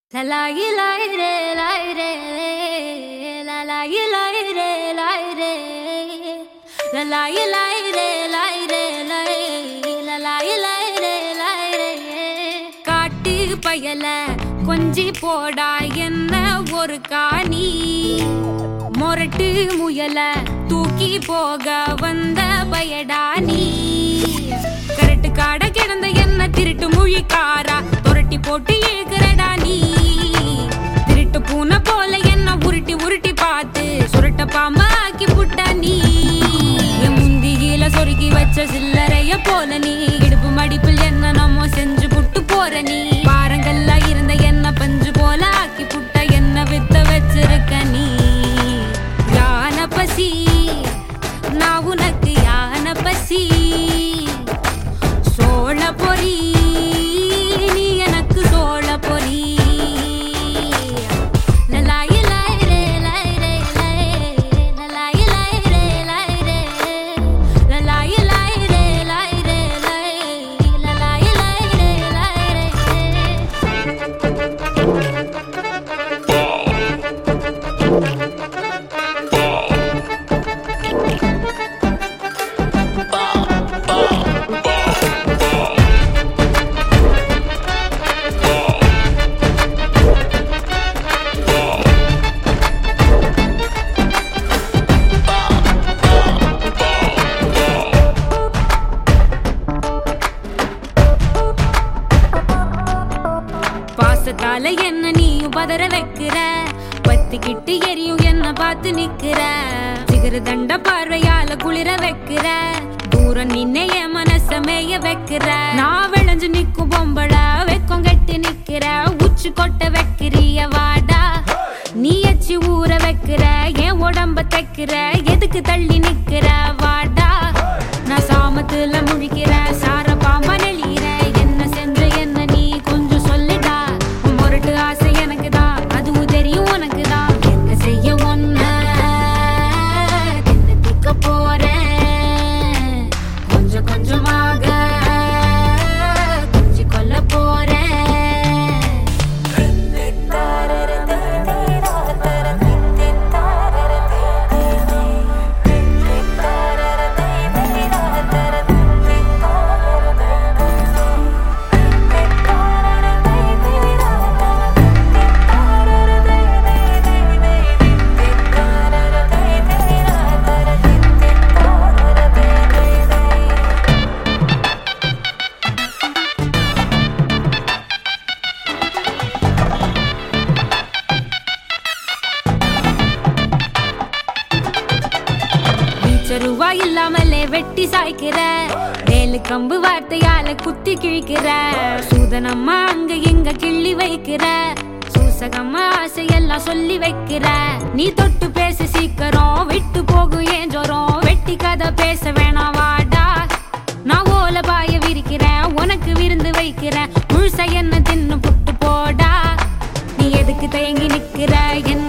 La la ye la re la la ye la re la la ye la la ye la காட்டு பயல கொஞ்சி போடா என்ன ஒரு காணி மொரட்டு முயல தூக்கி போக வந்த பயடா நீ கரட்டு காட கிடந்த என்ன திருட்டு முழிக்காரா தொரட்டி போட்டு ஏகுறடா நீ திருட்டு பூனை போல என்ன உருட்டி உருட்டி பார்த்து சுருட்ட பாம்பா ஆக்கி புட்டா நீ என் முந்தியில சொருகி வச்ச சில்லறைய போல நீ இடுப்பு மடிப்பில் என்ன நம்ம செஞ்சு புட்டு போற நீ பாரங்கள்ல இருந்த என்ன பஞ்சு போல ஆக்கி புட்ட என்ன வித்த வச்சிருக்க நீ யான பசி நான் உனக்கு யான பசி சோழ பொறி நீ எனக்கு சோழ பொறி பாசத்தால என்ன நீயும் பதற வைக்கிற பத்திக்கிட்டு எரியும் என்ன பார்த்து நிக்கிற சிகர தண்ட பார்வையால குளிர வைக்கிற தூரம் நின்ன என் மனச மேய வைக்கிற நான் விளைஞ்சு நிக்கும் பொம்பள வெக்கம் கட்டி நிக்கிற உச்சி கொட்ட வைக்கிறிய வாடா நீ எச்சி ஊற வைக்கிற என் உடம்ப தைக்கிற எதுக்கு தள்ளி நிக்கிற வாடா நான் சாமத்துல முழிக்கிற சார பாம்பா நெளியிற என்ன செஞ்ச என்ன நீ கொஞ்சம் சொல்லிடா மொரட்டு ஆசை எனக்கு தான் அதுவும் தெரியும் உனக்கு தான் என்ன செய்ய ஒன்ன திக்க போறேன் கொஞ்சம் கொஞ்சமாக கொஞ்சி கொல்ல போறேன் ரூபா இல்லாமலே வெட்டி சாய்க்கிற வேலு கம்பு வார்த்தையால குத்தி கிழிக்கிற சூதனம்மா அங்க இங்க கிள்ளி வைக்கிற சூசகம்மா ஆசையெல்லாம் சொல்லி வைக்கிற நீ தொட்டு பேச சீக்கிரம் விட்டு போகும் ஏன் ஜோரம் வெட்டி கதை பேச வேணாம் வாடா நான் ஓல பாய விரிக்கிறேன் உனக்கு விருந்து வைக்கிறேன் முழுசா என்ன தின்னு புட்டு போடா நீ எதுக்கு தயங்கி நிக்கிற